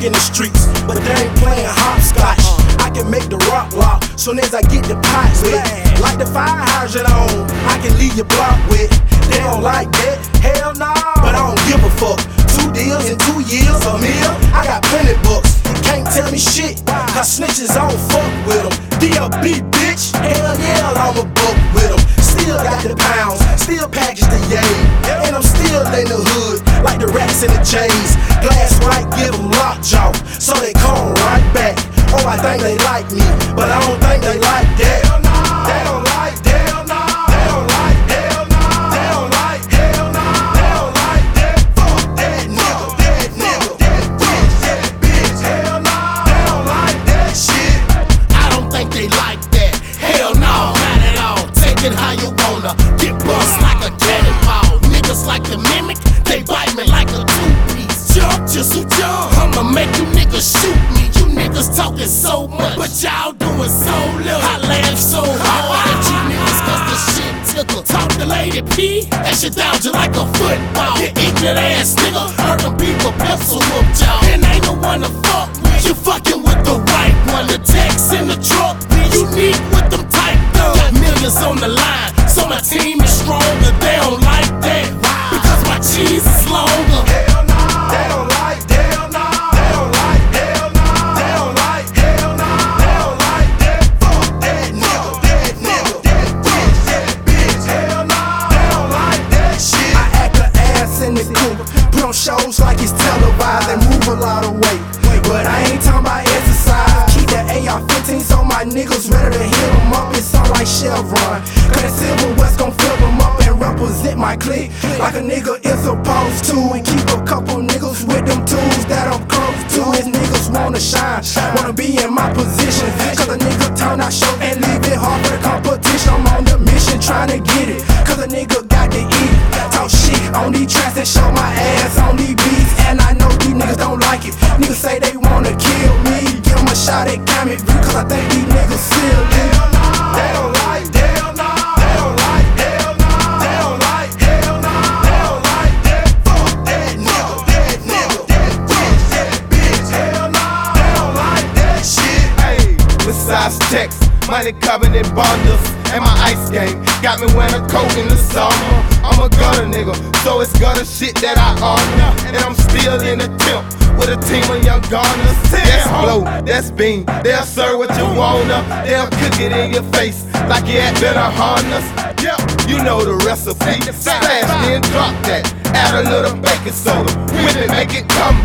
in the streets, but they ain't playing hopscotch. I can make the rock lock, soon as I get the pot lit. Like the fire hydrant on, I can leave your block with. They don't like that, hell no, but I don't give a fuck. 2 deals in 2 years, a meal, I got plenty books. You can't tell me shit, cause snitches I don't fuck with them. DLB bitch, hell yeah, I'm a buck with them. Still got the pounds, still package the yay, and I'm still in the hood, like the rats and the J's. Glass white, give them lockjaw, so they come right back. Oh, I think they like me, but I don't think they like that. They don't like, hell no. They don't like, hell no. They don't like, hell no. They don't like that. Fuck that nigga, that bitch, hell no. They don't like that shit. I don't think they like that. Hell no, not at all. Take it how you wanna. Get bust like a cannonball. Niggas like the mimic, they bite me like a 2-piece. Jump, just who jump. I'ma make you niggas shoot me. You niggas talking so much, but y'all doing so little. I laugh so hard at you niggas cause the shit tickle. Talk to Lady P, that shit down just like a football. You ignorant ass nigga, heard them people pencil whoop y'all. And ain't no one to fuck with. You fucking with the right one. The text in the truck, unique with them tight guns. Got millions on the line, so my team is stronger. They don't like that, because my cheese is longer. Hell no, they don't like, hell no. They don't like, hell no. They don't like, hell no. They don't like that. Fuck that nigga, that bitch, hell no. They don't like that shit. I act a ass in the coop, put on shows like it's televised and move a lot of weight. But I ain't talking about exercise. Keep that AR-15 so my niggas ready to hit them up. It sound like Chevron, cause that Silver West gon' fill them up and represent my clique like a nigga is supposed to. And keep a couple niggas with them tools that I'm close to. His niggas wanna shine, wanna be in my position, cause a nigga turn out show and leave it hard for the competition. I'm on the mission trying to get it, cause a nigga got to eat. Talk shit on these tracks and show my ass on these beats, and I know these niggas don't like it. Niggas say they wanna kill me, give them a shot at Comic View, cause I think these niggas silly. Hell no, they don't like, hell no. They don't like, hell no. They don't like, hell no. They don't like that. Fuck that nigga, that bitch, hell no. They don't like that shit. Hey, besides checks, money coming in bundles, and my ice game got me wearing a coat in the summer. I'm a gunner nigga, so it's gutter shit that I honor, and I'm still in the temp with a team of young gunners. That's blow, that's bean, they'll serve what you wanna. They'll cook it in your face like you had better harness. Yeah, you know the recipe. Splash then drop that, add a little baking soda, whip it, make it come